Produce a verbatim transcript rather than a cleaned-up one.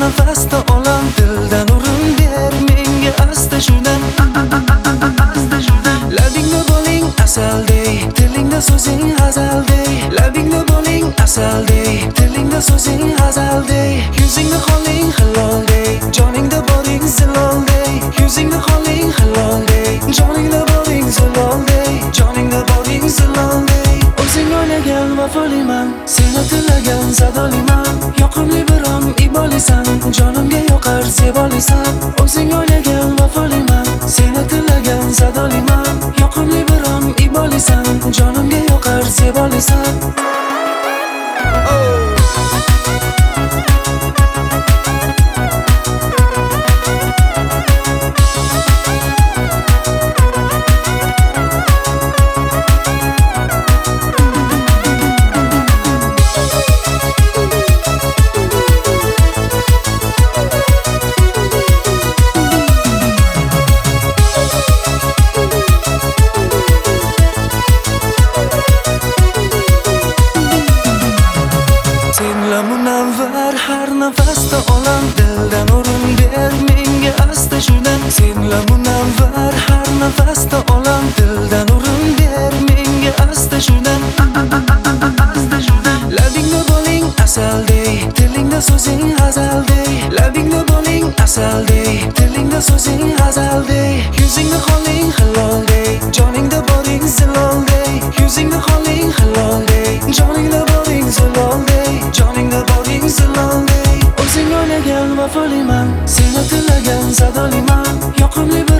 nafasda olam dildan o'rin ber menga asta shundan labingda bo'ling asaldey tilingda so'zing hazaldey labingda bo'ling asaldey tilingda so'zing hazaldey yuzingda qoling hiloldey joningda boring ziloldey yuzingda qoling hiloldey joningda boring ziloldey joningda boring ziloldey o'zing o'ylagan vafoliman seni tilagan sadoliman yoqimli biron ibolisan jonimga yoqar zebolisan o'zing o'ylagan vafoliman seni tilagan sadoliman yoqimli biron ibolisan jonimga yoqar zebolisan oh. Senla munavvar har nafasda olam dildan o'rin ber menga asta shundan senla munavvar har nafasda olam dildan o'rin ber menga asta shundan labingda bo'ling asaldey tilingda so'zing hazaldey labingda bo'ling asaldey tilingda so'zing hazaldey yuzingda qoling hiloldey joningda boring ziloldey yuzingda qoling hiloldey joningda boring ziloldey joningda boring ziloldey o'zing o'ylagan vafoliman seni tilagan sadoliman yoqimli bir